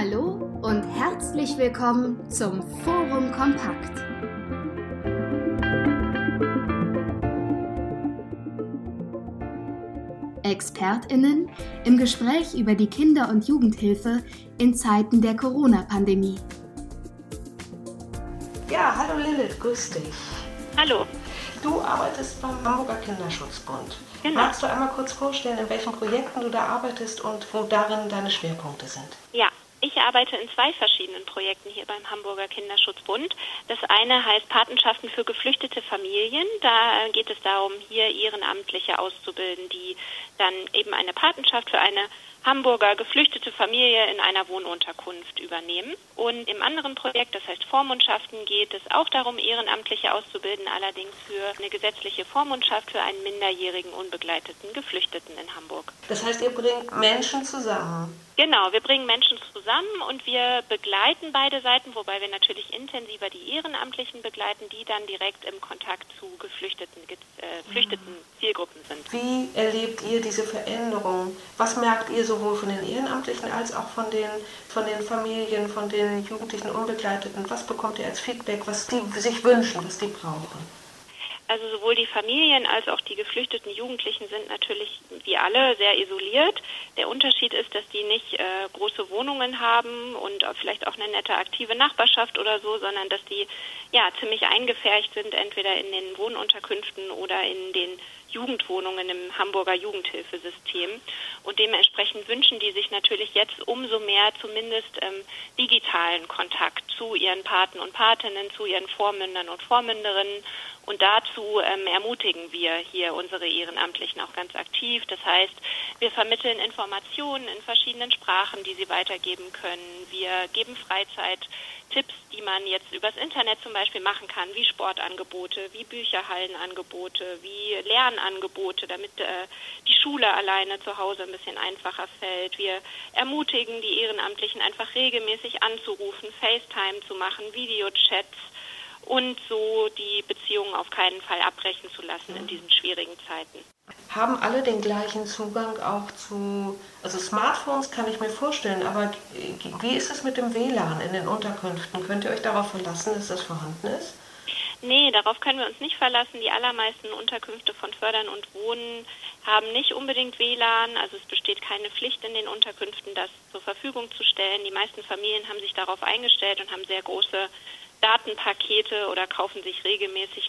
Hallo und herzlich willkommen zum Forum Kompakt. ExpertInnen im Gespräch über die Kinder- und Jugendhilfe in Zeiten der Corona-Pandemie. Ja, hallo Lilith, grüß dich. Hallo. Du arbeitest beim Hamburger Kinderschutzbund. Genau. Magst du einmal kurz vorstellen, in welchen Projekten du da arbeitest und wo darin deine Schwerpunkte sind? Ja, ich arbeite in 2 verschiedenen Projekten hier beim Hamburger Kinderschutzbund. Das eine heißt Patenschaften für geflüchtete Familien. Da geht es darum, hier Ehrenamtliche auszubilden, die dann eben eine Patenschaft für eine Hamburger geflüchtete Familie in einer Wohnunterkunft übernehmen. Und im anderen Projekt, das heißt Vormundschaften, geht es auch darum, Ehrenamtliche auszubilden, allerdings für eine gesetzliche Vormundschaft für einen minderjährigen unbegleiteten Geflüchteten in Hamburg. Das heißt, ihr bringt Menschen zusammen? Genau, wir bringen Menschen zusammen und wir begleiten beide Seiten, wobei wir natürlich intensiver die Ehrenamtlichen begleiten, die dann direkt im Kontakt zu geflüchteten Zielgruppen sind. Wie erlebt ihr diese Veränderung? Was merkt ihr sowohl von den Ehrenamtlichen als auch von den Familien, von den Jugendlichen Unbegleiteten? Was bekommt ihr als Feedback, was die sich wünschen, was die brauchen? Also sowohl die Familien als auch die geflüchteten Jugendlichen sind natürlich wie alle sehr isoliert. Der Unterschied ist, dass die nicht große Wohnungen haben und vielleicht auch eine nette aktive Nachbarschaft oder so, sondern dass die ziemlich eingepfercht sind, entweder in den Wohnunterkünften oder in den Jugendwohnungen im Hamburger Jugendhilfesystem. Und dementsprechend wünschen die sich natürlich jetzt umso mehr zumindest digitalen Kontakt zu ihren Paten und Patinnen, zu ihren Vormündern und Vormünderinnen. Und dazu ermutigen wir hier unsere Ehrenamtlichen auch ganz aktiv. Das heißt, wir vermitteln Informationen in verschiedenen Sprachen, die sie weitergeben können. Wir geben Freizeittipps, die man jetzt übers Internet zum Beispiel machen kann, wie Sportangebote, wie Bücherhallenangebote, wie Lernangebote, damit die Schule alleine zu Hause ein bisschen einfacher fällt. Wir ermutigen die Ehrenamtlichen einfach regelmäßig anzurufen, FaceTime zu machen, Videochats, und so die Beziehungen auf keinen Fall abbrechen zu lassen in diesen schwierigen Zeiten. Haben alle den gleichen Zugang auch zu, also Smartphones kann ich mir vorstellen, aber wie ist es mit dem WLAN in den Unterkünften? Könnt ihr euch darauf verlassen, dass das vorhanden ist? Nee, darauf können wir uns nicht verlassen. Die allermeisten Unterkünfte von Fördern und Wohnen haben nicht unbedingt WLAN. Also es besteht keine Pflicht in den Unterkünften, das zur Verfügung zu stellen. Die meisten Familien haben sich darauf eingestellt und haben sehr große Datenpakete oder kaufen sich regelmäßig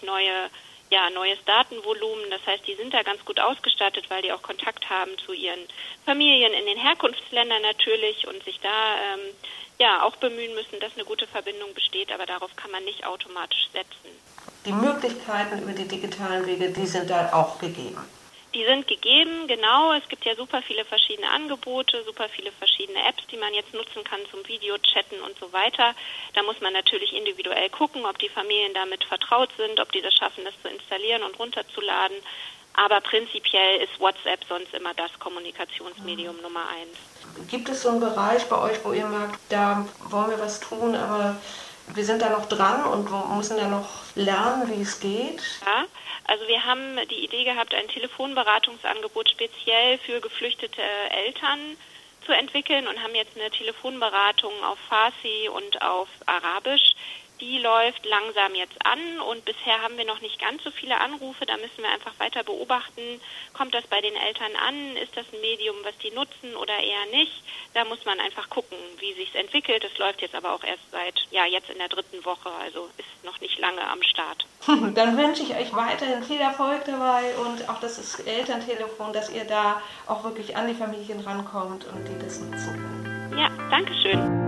neues Datenvolumen. Das heißt, die sind da ganz gut ausgestattet, weil die auch Kontakt haben zu ihren Familien in den Herkunftsländern natürlich und sich da auch bemühen müssen, dass eine gute Verbindung besteht, aber darauf kann man nicht automatisch setzen. Die Möglichkeiten über die digitalen Wege, die sind da auch gegeben. Die sind gegeben, genau. Es gibt ja super viele verschiedene Angebote, super viele verschiedene Apps, die man jetzt nutzen kann zum Videochatten und so weiter. Da muss man natürlich individuell gucken, ob die Familien damit vertraut sind, ob die das schaffen, das zu installieren und runterzuladen. Aber prinzipiell ist WhatsApp sonst immer das Kommunikationsmedium Nummer 1. Gibt es so einen Bereich bei euch, wo ihr merkt, da wollen wir was tun, aber wir sind da noch dran und müssen da noch lernen, wie es geht? Ja, also wir haben die Idee gehabt, ein Telefonberatungsangebot speziell für geflüchtete Eltern zu entwickeln und haben jetzt eine Telefonberatung auf Farsi und auf Arabisch. Die läuft langsam jetzt an und bisher haben wir noch nicht ganz so viele Anrufe. Da müssen wir einfach weiter beobachten. Kommt das bei den Eltern an? Ist das ein Medium, was die nutzen oder eher nicht? Da muss man einfach gucken, wie sich's entwickelt. Das läuft jetzt aber auch erst seit, jetzt in der 3. Woche, also ist noch nicht lange am Start. Dann wünsche ich euch weiterhin viel Erfolg dabei und auch das Elterntelefon, dass ihr da auch wirklich an die Familien rankommt und die das nutzen können. Ja, danke schön.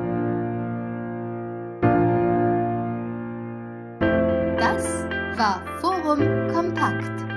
Das war Forum Kompakt.